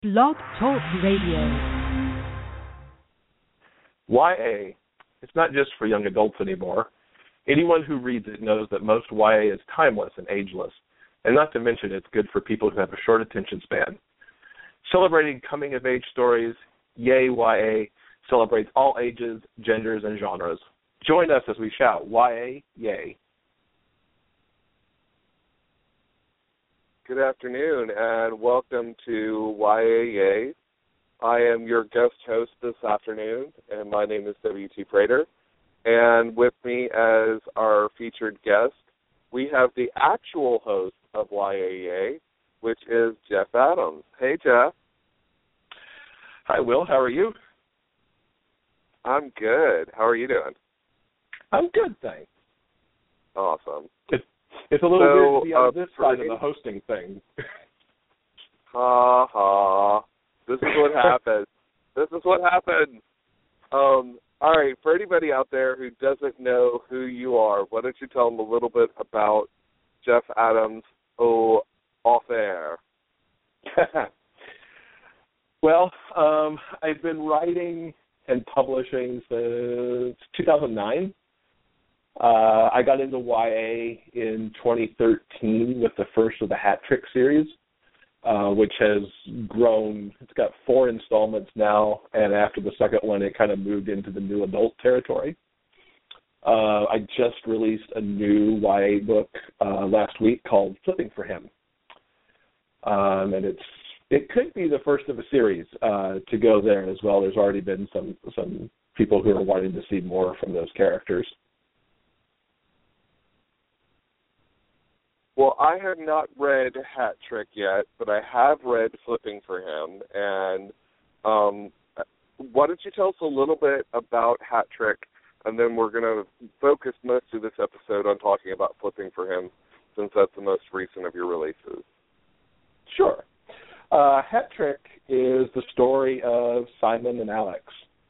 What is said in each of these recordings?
Blog Talk Radio. YA, it's not just for young adults anymore. Anyone who reads it knows that most YA is timeless and ageless, and not to mention it's good for people who have a short attention span. Celebrating coming-of-age stories, Yay YA celebrates all ages, genders, and genres. Join us as we shout, YA, yay. Good afternoon, and welcome to YA Yay. I am your guest host this afternoon, and my name is W.T. Prater. And with me as our featured guest, we have the actual host of YA Yay, which is Jeff Adams. Hey, Jeff. Hi, Will. How are you? I'm good. How are you doing? I'm good, thanks. Awesome. It's a little weird to be on this side of the hosting thing. Ha ha. This is what happens. This is what happens. All right, for anybody out there who doesn't know who you are, why don't you tell them a little bit about Jeff Adams off air? Well, I've been writing and publishing since 2009. I got into YA in 2013 with the first of the Hat Trick series, which has grown. It's got 4 installments now, and after the second one, it kind of moved into the new adult territory. I just released a new YA book last week called Flipping for Him, and it could be the first of a series to go there as well. There's already been some people who are wanting to see more from those characters. Well, I have not read Hat Trick yet, but I have read Flipping for Him. And why don't you tell us a little bit about Hat Trick, and then we're going to focus most of this episode on talking about Flipping for Him, since that's the most recent of your releases. Sure. Hat Trick is the story of Simon and Alex.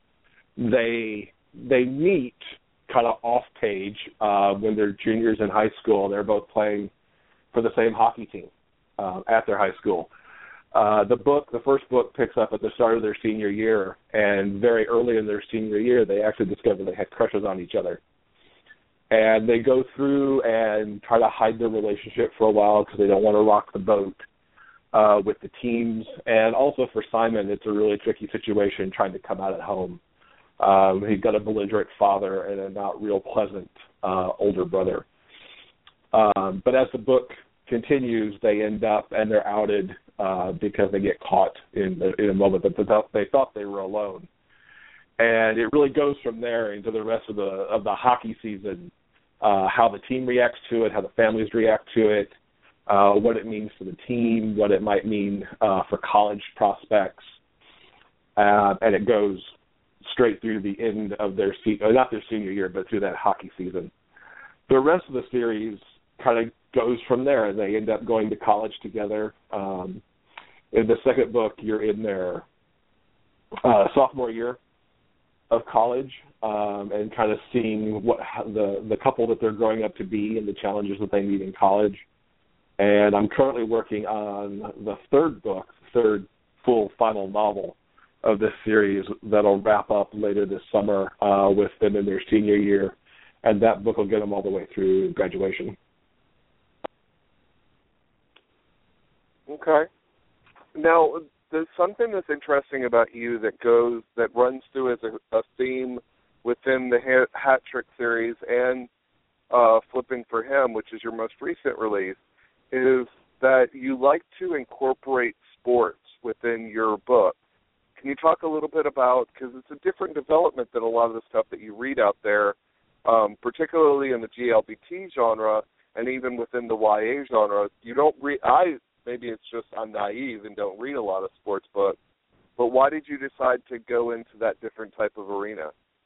They meet kind of off-page when they're juniors in high school. They're both playing for the same hockey team at their high school. The first book picks up at the start of their senior year, and very early in their senior year, they actually discover they had crushes on each other. And they go through and try to hide their relationship for a while because they don't want to rock the boat with the teams. And also for Simon, it's a really tricky situation trying to come out at home. He's got a belligerent father and a not real pleasant older brother. But as the book continues, they end up and they're outed because they get caught in a moment that they thought they were alone. And it really goes from there into the rest of the hockey season, how the team reacts to it, how the families react to it, what it means for the team, what it might mean for college prospects, and it goes straight through the end of their not their senior year, but through that hockey season. The rest of the series kind of goes from there. They end up going to college together. In the second book, you're in their sophomore year of college and kind of seeing what the couple that they're growing up to be and the challenges that they meet in college. And I'm currently working on the third book, third full final novel of this series that'll wrap up later this summer with them in their senior year. And that book will get them all the way through graduation. Okay. Now, there's something that's interesting about you that runs through as a theme within the Hat Trick series and Flipping for Him, which is your most recent release, is that you like to incorporate sports within your book. Can you talk a little bit about, because it's a different development than a lot of the stuff that you read out there, particularly in the GLBT genre and even within the YA genre. You don't read. Maybe it's just I'm naive and don't read a lot of sports books, but why did you decide to go into that different type of arena?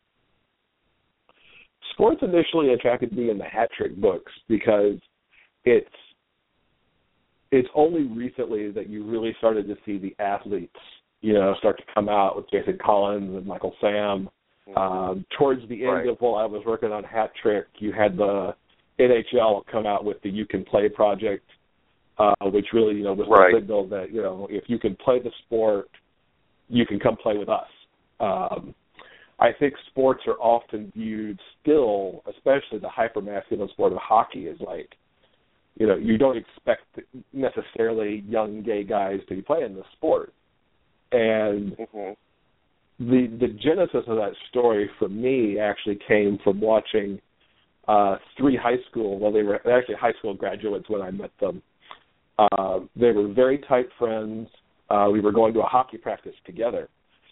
Sports initially attracted me in the Hat Trick books because it's only recently that you really started to see the athletes, start to come out with Jason Collins and Michael Sam. Towards the end of while I was working on Hat Trick, you had the NHL come out with the You Can Play project, which really, was the signal that, if you can play the sport, you can come play with us. I think sports are often viewed still, especially the hyper-masculine sport of hockey, as like, you don't expect necessarily young gay guys to be playing this sport. And the genesis of that story for me actually came from watching three high school, well, they were actually high school graduates when I met them. They were very tight friends. We were going to a hockey practice together.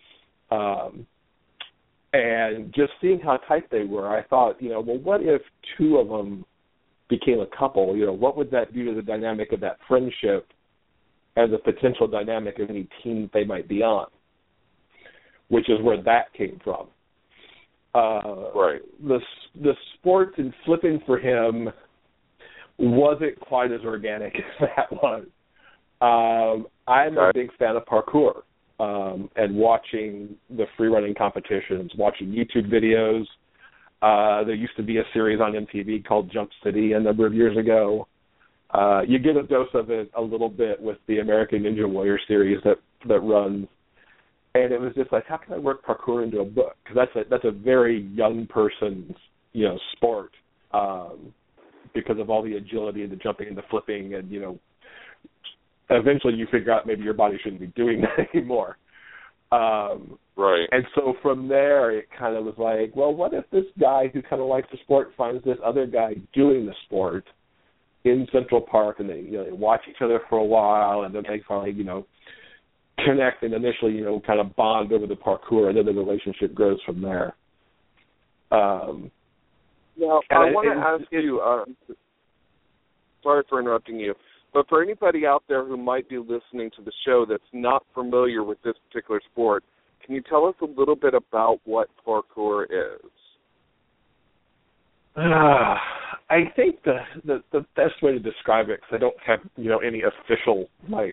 And just seeing how tight they were, I thought, well, what if two of them became a couple? What would that do to the dynamic of that friendship and the potential dynamic of any team they might be on? Which is where that came from. Right. The sports and flipping for him wasn't quite as organic as that was. I'm a big fan of parkour and watching the free running competitions, watching YouTube videos. There used to be a series on MTV called Jump City a number of years ago. You get a dose of it a little bit with the American Ninja Warrior series that runs. And it was just like, how can I work parkour into a book? Because that's a very young person's, sport, because of all the agility and the jumping and the flipping, and eventually you figure out maybe your body shouldn't be doing that anymore. Right. And so from there, it kind of was like, well, what if this guy who kind of likes the sport finds this other guy doing the sport in Central Park, and they watch each other for a while, and then they finally connect and initially kind of bond over the parkour, and then the relationship grows from there. Now, I want to ask you, sorry for interrupting you, but for anybody out there who might be listening to the show that's not familiar with this particular sport, can you tell us a little bit about what parkour is? I think the best way to describe it, because I don't have any official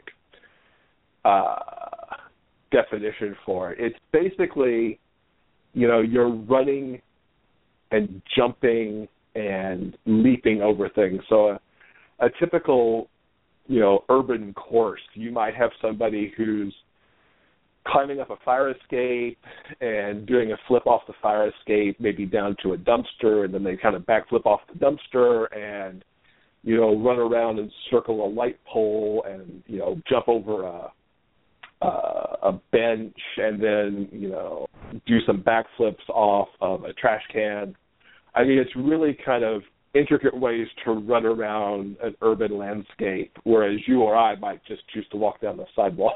definition for it. It's basically, you're running and jumping and leaping over things. So a typical, urban course, you might have somebody who's climbing up a fire escape and doing a flip off the fire escape, maybe down to a dumpster, and then they kind of backflip off the dumpster and, run around and circle a light pole and, jump over a bench and then, do some backflips off of a trash can. I mean, it's really kind of intricate ways to run around an urban landscape, whereas you or I might just choose to walk down the sidewalk.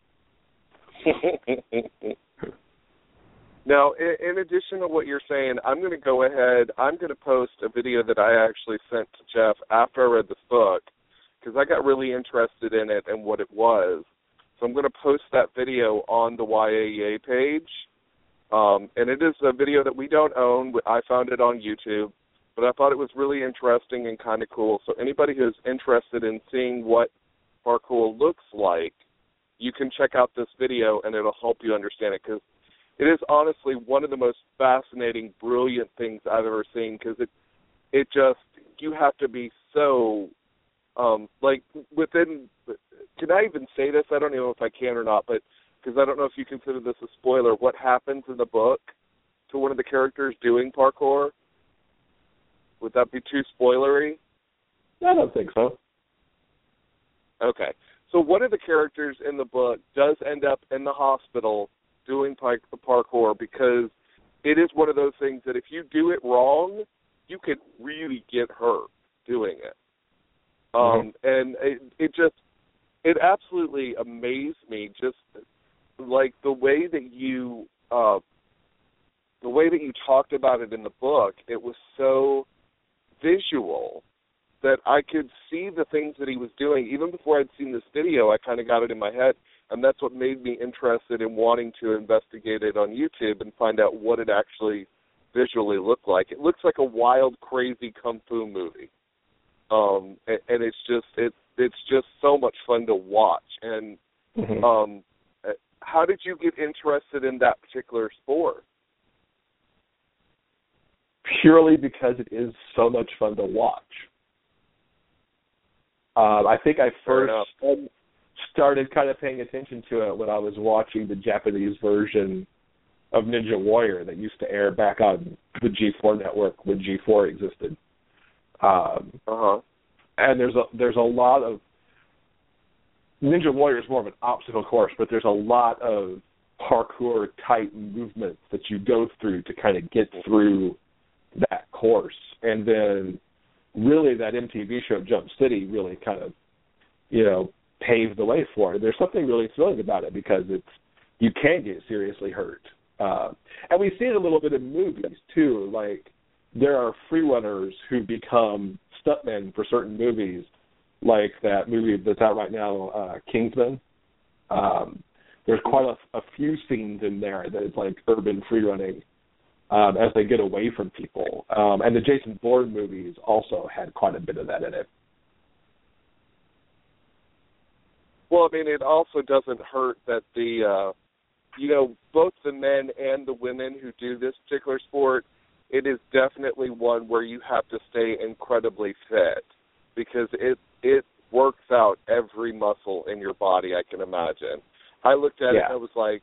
Now, in addition to what you're saying, I'm going to go ahead, I'm going to post a video that I actually sent to Jeff after I read this book, because I got really interested in it and what it was. So I'm going to post that video on the YAEA page. And it is a video that we don't own. I found it on YouTube. But I thought it was really interesting and kind of cool. So anybody who's interested in seeing what parkour looks like, you can check out this video and it'll help you understand it. Because it is honestly one of the most fascinating, brilliant things I've ever seen. Because it just, you have to be so, within, can I even say this? I don't know if I can or not, but because I don't know if you consider this a spoiler, what happens in the book to one of the characters doing parkour? Would that be too spoilery? I don't think so. Okay. So one of the characters in the book does end up in the hospital doing parkour because it is one of those things that if you do it wrong, you could really get hurt doing it. And it absolutely amazed me, just like the way that you talked about it in the book. It was so visual that I could see the things that he was doing. Even before I'd seen this video, I kind of got it in my head, and that's what made me interested in wanting to investigate it on YouTube and find out what it actually visually looked like. It looks like a wild, crazy kung fu movie, and it's just so much fun to watch. And how did you get interested in that particular sport? Purely because it is so much fun to watch. I think I Fair first enough. started kind of paying attention to it when I was watching the Japanese version of Ninja Warrior that used to air back on the G4 network when G4 existed. And there's a lot of Ninja Warrior is more of an obstacle course, but there's a lot of parkour type movements that you go through to kind of get through that course. And then really that MTV show Jump City really kind of, paved the way for it. There's something really thrilling about it because you can get seriously hurt. And we see it a little bit in movies too. Like there are free runners who become stuntmen for certain movies, like that movie that's out right now, Kingsman. There's quite a few scenes in there that is like urban free running as they get away from people. And the Jason Bourne movies also had quite a bit of that in it. Well, I mean, it also doesn't hurt that both the men and the women who do this particular sport, it is definitely one where you have to stay incredibly fit because it works out every muscle in your body, I can imagine. I looked at it and I was like,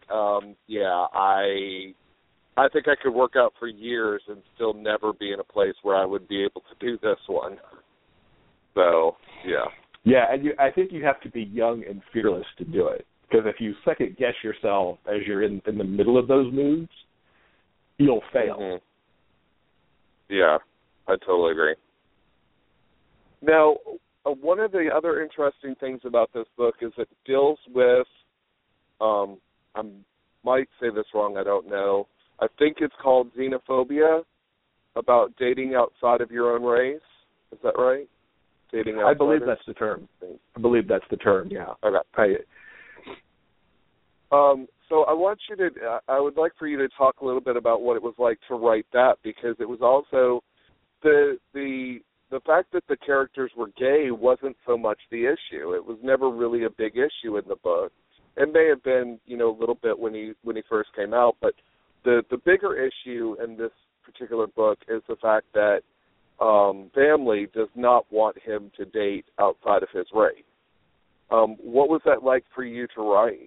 I think I could work out for years and still never be in a place where I would be able to do this one. So, yeah. Yeah, and I think you have to be young and fearless to do it. Because if you second guess yourself as you're in the middle of those moves, you'll fail. Mm-hmm. Yeah, I totally agree. Now, one of the other interesting things about this book is it deals with, I might say this wrong, I don't know. I think it's called xenophobia, about dating outside of your own race. Is that right? Dating outsiders? I believe that's the term. Yeah. Okay. So I would like for you to talk a little bit about what it was like to write that, because it was also the fact that the characters were gay wasn't so much the issue. It was never really a big issue in the book. It may have been, a little bit when he first came out, but the bigger issue in this particular book is the fact that family does not want him to date outside of his race. What was that like for you to write?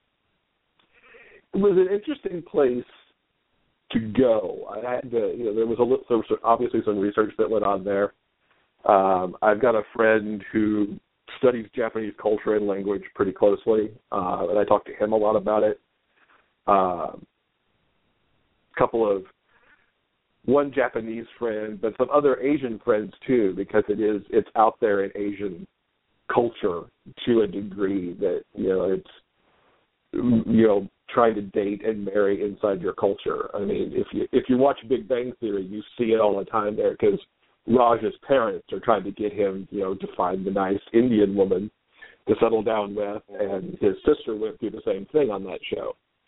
It was an interesting place to go. I had to, there was obviously some research that went on there. I've got a friend who studies Japanese culture and language pretty closely, and I talked to him a lot about it. One Japanese friend, but some other Asian friends too, because it's out there in Asian culture to a degree that, it's, trying to date and marry inside your culture. I mean, if you watch Big Bang Theory, you see it all the time there, because Raj's parents are trying to get him, to find the nice Indian woman to settle down with, and his sister went through the same thing on that show.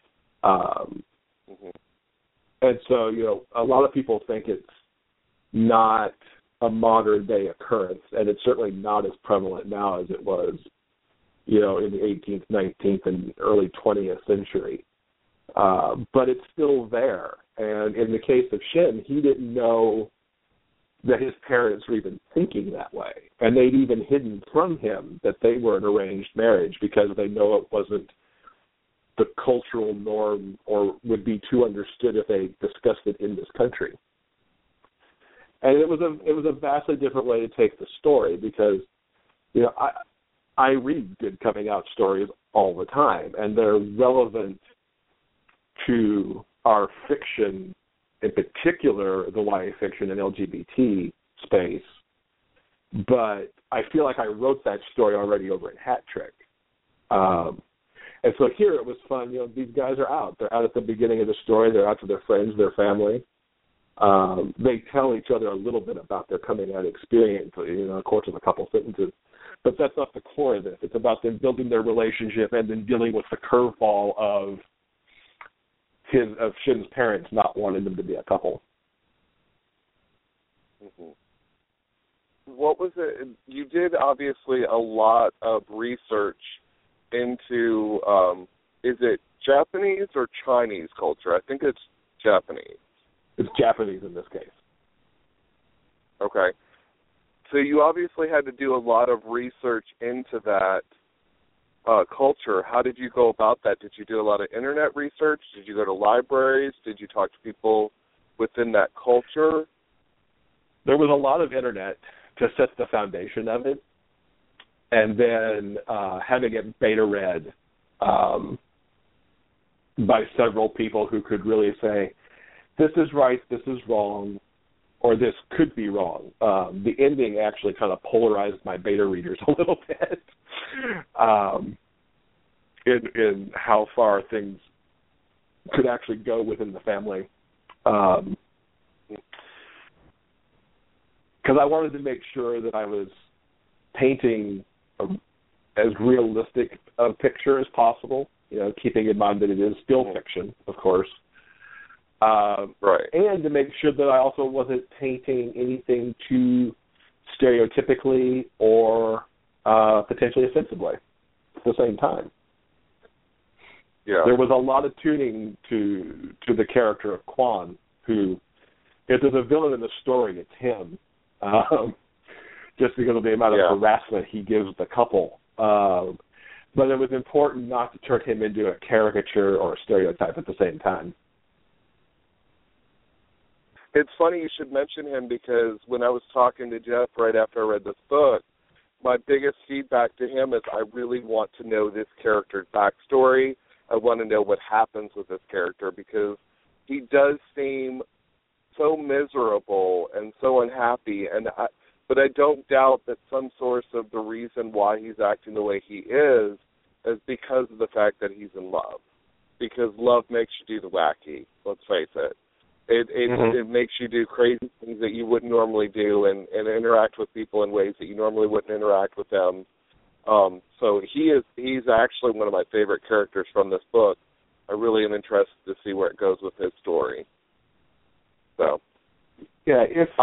And so, a lot of people think it's not a modern-day occurrence, and it's certainly not as prevalent now as it was, in the 18th, 19th, and early 20th century. But it's still there. And in the case of Shin, he didn't know that his parents were even thinking that way. And they'd even hidden from him that they were an arranged marriage because they know it wasn't the cultural norm or would be too understood if they discussed it in this country. And it was a vastly different way to take the story because, I read good coming out stories all the time, and they're relevant to our fiction, in particular the YA fiction and LGBT space. But I feel like I wrote that story already over at Hat Trick. And so here it was fun. These guys are out. They're out at the beginning of the story. They're out to their friends, their family. They tell each other a little bit about their coming out experience, of course, in a couple sentences. But that's not the core of this. It's about them building their relationship and then dealing with the curveball of Shin's parents not wanting them to be a couple. Mm-hmm. What was it? You did obviously a lot of research into, is it Japanese or Chinese culture? I think it's Japanese. It's Japanese in this case. Okay. So you obviously had to do a lot of research into that culture. How did you go about that? Did you do a lot of internet research? Did you go to libraries? Did you talk to people within that culture? There was a lot of internet to set the foundation of it, and then having it beta read by several people who could really say, this is right, this is wrong, or this could be wrong. The ending actually kind of polarized my beta readers a little bit in how far things could actually go within the family. Because I wanted to make sure that I was painting as realistic a picture as possible, keeping in mind that it is still fiction, of course. Right. And to make sure that I also wasn't painting anything too stereotypically or potentially offensively at the same time. Yeah. There was a lot of tuning to the character of Quan, who, if there's a villain in the story, it's him. Just because of the amount of harassment he gives the couple. But it was important not to turn him into a caricature or a stereotype at the same time. It's funny you should mention him, because when I was talking to Jeff right after I read this book, my biggest feedback to him is I really want to know this character's backstory. I want to know what happens with this character, because he does seem so miserable and so unhappy, but I don't doubt that some source of the reason why he's acting the way he is because of the fact that he's in love. Because love makes you do the wacky, let's face it. It makes you do crazy things that you wouldn't normally do and interact with people in ways that you normally wouldn't interact with them. So he's actually one of my favorite characters from this book. I really am interested to see where it goes with his story. So, yeah,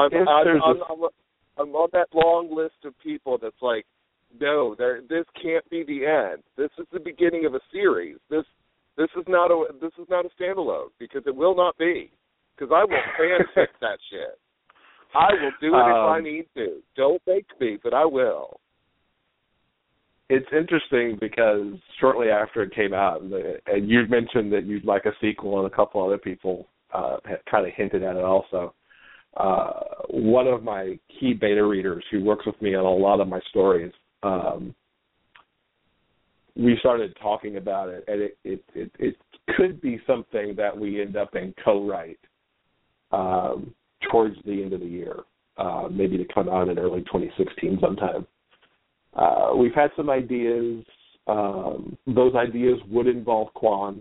I'm on that long list of people that's like, no, this can't be the end. This is the beginning of a series. This is not a standalone, because it will not be. Because I will fanfic that shit. I will do it if I need to. Don't make me, but I will. It's interesting because shortly after it came out, and you mentioned that you'd like a sequel, and a couple other people had kind of hinted at it also. One of my key beta readers who works with me on a lot of my stories, we started talking about it, and it could be something that we end up in co-write towards the end of the year, maybe to come out in early 2016 sometime. We've had some ideas. Those ideas would involve Quan.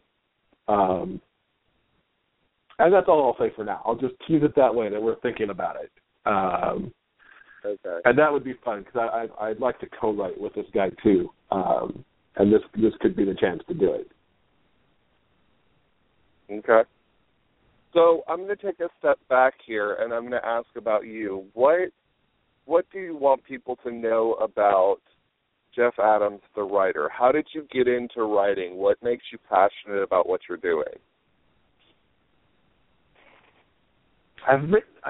And that's all I'll say for now. I'll just tease it that way, that we're thinking about it. Okay. And that would be fun, because I'd like to co-write with this guy too. And this could be the chance to do it. Okay. So I'm going to take a step back here, and I'm going to ask about you. What do you want people to know about Jeff Adams, the writer? How did you get into writing? What makes you passionate about what you're doing? I've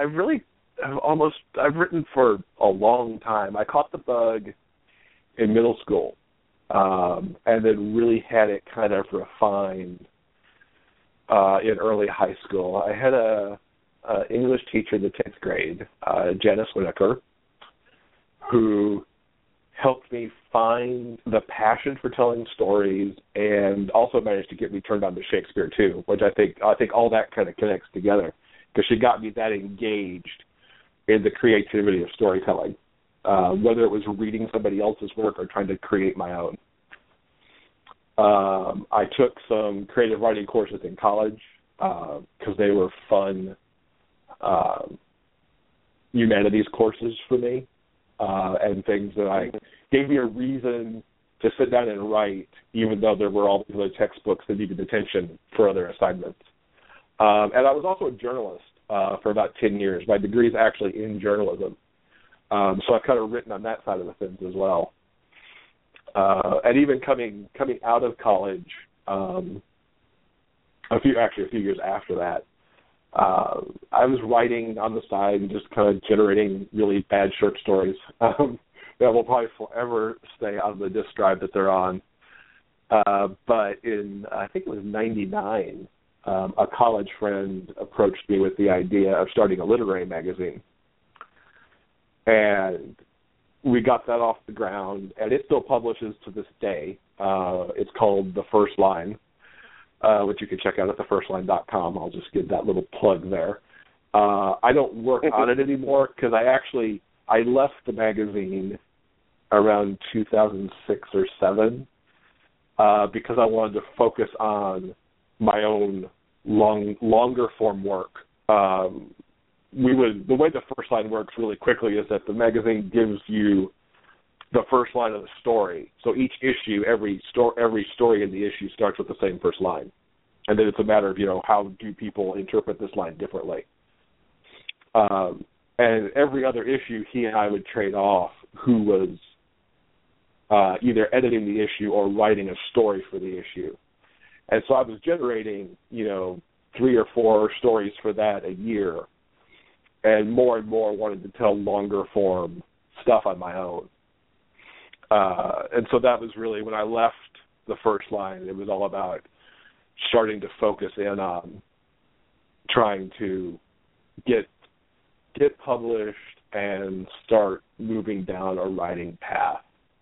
written for a long time. I caught the bug in middle school, and then really had it kind of refined in early high school. I had a English teacher in the 10th grade, Janice Winokur, who helped me find the passion for telling stories, and also managed to get me turned on to Shakespeare too, which I think all that kind of connects together, because she got me that engaged in the creativity of storytelling, whether it was reading somebody else's work or trying to create my own. I took some creative writing courses in college because they were fun humanities courses for me, and things that gave me a reason to sit down and write, even though there were all these other textbooks that needed attention for other assignments. And I was also a journalist for about 10 years. My degree is actually in journalism. So I've kind of written on that side of the fence as well. And even coming out of college, a few years after that, I was writing on the side and just kind of generating really bad short stories that will probably forever stay on the disk drive that they're on. But in, I think it was 99, a college friend approached me with the idea of starting a literary magazine. And we got that off the ground, and it still publishes to this day. It's called The First Line, which you can check out at thefirstline.com. I'll just give that little plug there. I don't work on it anymore because I left the magazine around 2006 or 7 because I wanted to focus on my own longer form work. The way the First Line works really quickly is that the magazine gives you the first line of the story. So each issue, every story in the issue starts with the same first line. And then it's a matter of, how do people interpret this line differently? And every other issue, he and I would trade off who was either editing the issue or writing a story for the issue. And so I was generating, 3 or 4 stories for that a year, and more wanted to tell longer form stuff on my own. And so that was really, when I left the First Line, it was all about starting to focus in on trying to get published and start moving down a writing path.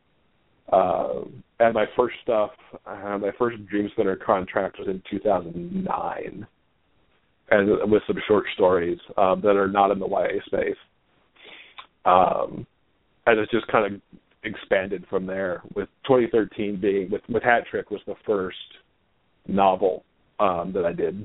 And my first stuff, my first Dream Spinner contract was in 2009, and with some short stories that are not in the YA space. And it's just kind of expanded from there, with 2013 being, with Hat Trick was the first novel that I did.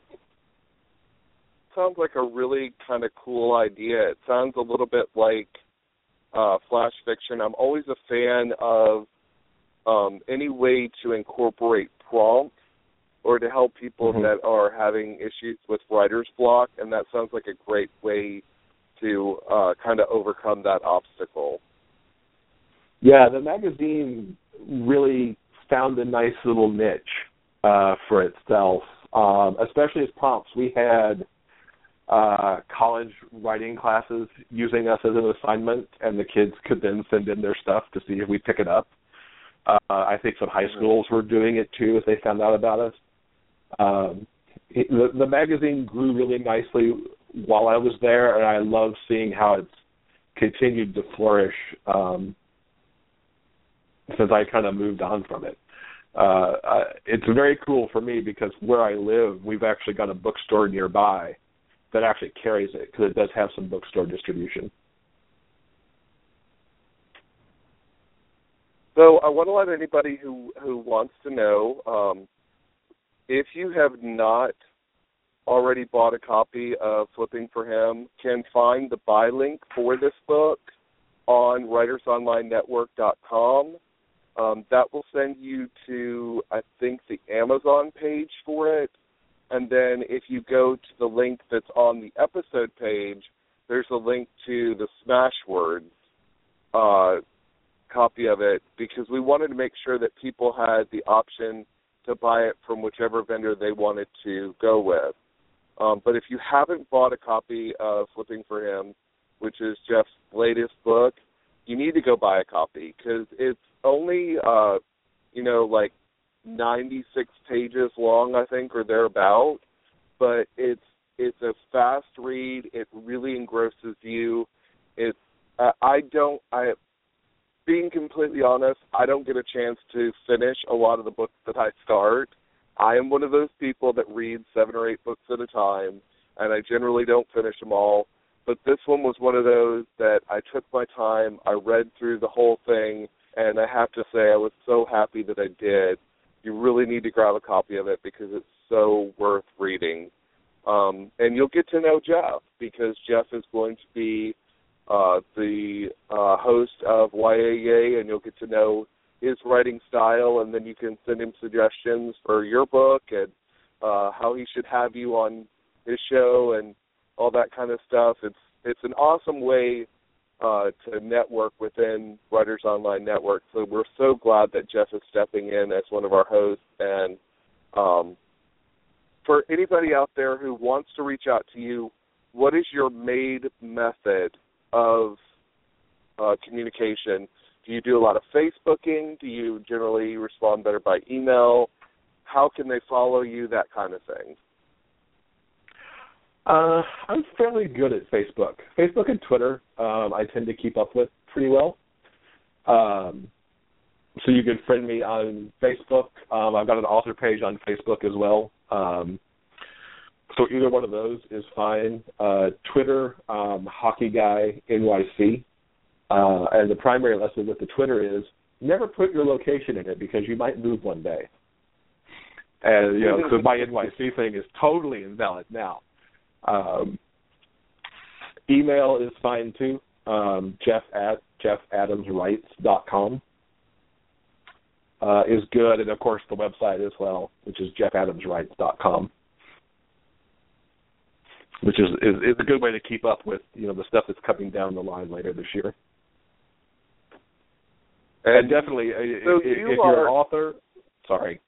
Sounds like a really kind of cool idea. It sounds a little bit like flash fiction. I'm always a fan of any way to incorporate prompts or to help people that are having issues with writer's block, and that sounds like a great way to kind of overcome that obstacle. Yeah, the magazine really found a nice little niche for itself, especially as prompts. We had college writing classes using us as an assignment, and the kids could then send in their stuff to see if we pick it up. I think some high schools were doing it too as they found out about us. The magazine grew really nicely while I was there, and I love seeing how it's continued to flourish since I kind of moved on from it. It's very cool for me because where I live, we've actually got a bookstore nearby that actually carries it, because it does have some bookstore distribution. So I want to let anybody who wants to know, if you have not already bought a copy of Flipping for Him, can find the buy link for this book on writersonlinenetwork.com. That will send you to, I think, the Amazon page for it. And then if you go to the link that's on the episode page, there's a link to the Smashwords copy of it, because we wanted to make sure that people had the option to buy it from whichever vendor they wanted to go with. But if you haven't bought a copy of Flipping for Him, which is Jeff's latest book, you need to go buy a copy, because it's only, like 96 pages long, I think, or thereabout, but it's a fast read. It really engrosses you. Being completely honest, I don't get a chance to finish a lot of the books that I start. I am one of those people that reads 7 or 8 books at a time, and I generally don't finish them all. But this one was one of those that I took my time, I read through the whole thing, and I have to say I was so happy that I did. You really need to grab a copy of it because it's so worth reading. And you'll get to know Jeff, because Jeff is going to be the host of YAA, and you'll get to know his writing style, and then you can send him suggestions for your book and how he should have you on his show and all that kind of stuff. It's an awesome way to network within Writers Online Network. So we're so glad that Jeff is stepping in as one of our hosts. And from for anybody out there who wants to reach out to you, what is your main method of communication? Do you do a lot of Facebooking? Do you generally respond better by email? How can they follow you, that kind of thing? I'm fairly good at Facebook. Facebook and Twitter I tend to keep up with pretty well. So you can friend me on Facebook. I've got an author page on Facebook as well. So either one of those is fine. Twitter, Hockey Guy NYC. And the primary lesson with the Twitter is never put your location in it because you might move one day. And, you know, so my NYC thing is totally invalid now. Email is fine too. JeffAdamsWrites.com is good, and of course the website as well, which is JeffAdamsWrites.com, which is a good way to keep up with, you know, the stuff that's coming down the line later this year. And definitely, so if you're an author, sorry.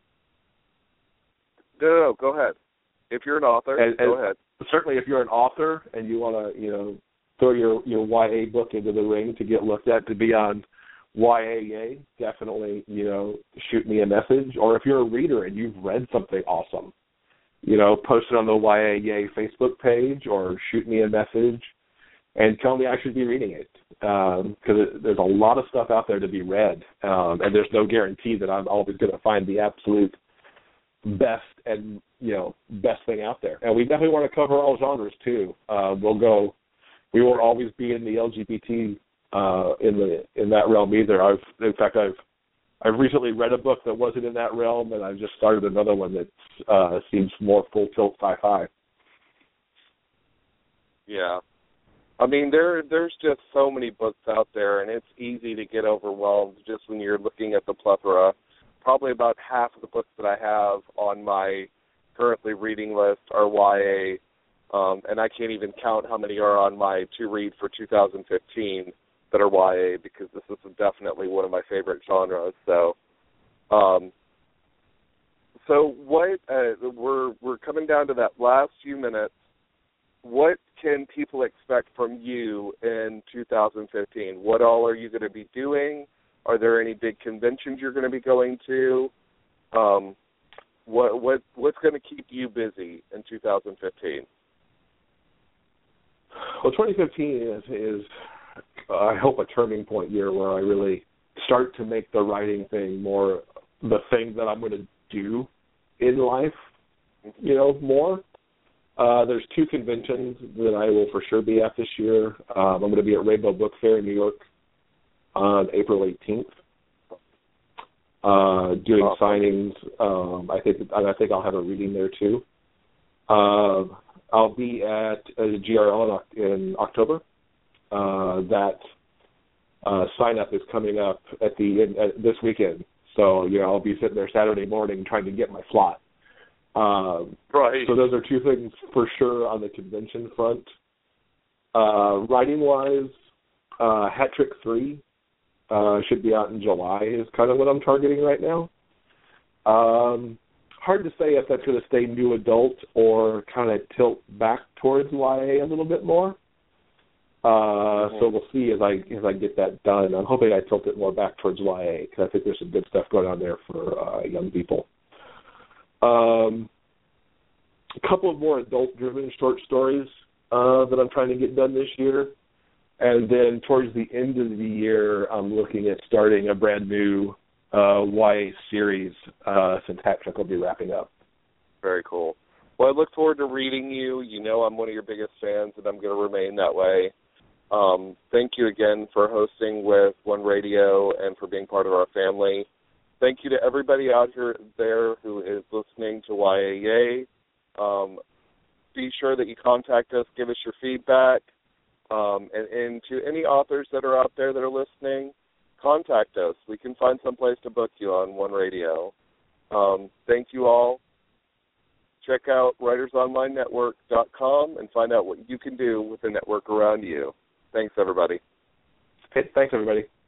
No, go ahead. If you're an author, go ahead. Certainly, if you're an author and you want to, you know, throw your YA book into the ring to get looked at to be on YAA, definitely, you know, shoot me a message. Or if you're a reader and you've read something awesome, you know, post it on the YAA Facebook page or shoot me a message and tell me I should be reading it. Because there's a lot of stuff out there to be read, and there's no guarantee that I'm always going to find the absolute best and, you know, best thing out there. And we definitely want to cover all genres too. We won't always be in the LGBT in that realm either. I've recently read a book that wasn't in that realm, and I've just started another one that seems more full tilt sci-fi. Yeah. I mean, there's just so many books out there, and it's easy to get overwhelmed just when you're looking at the plethora. Probably about half of the books that I have on my currently reading list are YA, and I can't even count how many are on my to-read for 2015 that are YA, because this is definitely one of my favorite genres. So, what we're coming down to that last few minutes. What can people expect from you in 2015? What all are you going to be doing? Are there any big conventions you're going to be going to? What's going to keep you busy in 2015? Well, 2015 is I hope, a turning point year where I really start to make the writing thing more the thing that I'm going to do in life, you know, more. There's two conventions that I will for sure be at this year. I'm going to be at Rainbow Book Fair in New York on April 18th, doing signings. I think I'll have a reading there too. I'll be at GRL in October. That sign up is coming up at this weekend, so you know I'll be sitting there Saturday morning trying to get my slot. Right. So those are two things for sure on the convention front. Writing-wise, Hat Trick 3 should be out in July is kind of what I'm targeting right now. Hard to say if that's going to stay new adult or kind of tilt back towards YA a little bit more. So we'll see as I get that done. I'm hoping I tilt it more back towards YA because I think there's some good stuff going on there for young people. A couple of more adult-driven short stories that I'm trying to get done this year. And then towards the end of the year, I'm looking at starting a brand new YA series since Hat Trick will be wrapping up. Very cool. Well, I look forward to reading you. You know I'm one of your biggest fans, and I'm going to remain that way. Thank you again for hosting with One Radio and for being part of our family. Thank you to everybody out there who is listening to YAA. Be sure that you contact us, give us your feedback. And to any authors that are out there that are listening, contact us. We can find some place to book you on One Radio. Thank you all. Check out WritersOnlineNetwork.com and find out what you can do with the network around you. Thanks, everybody. Okay, thanks, everybody.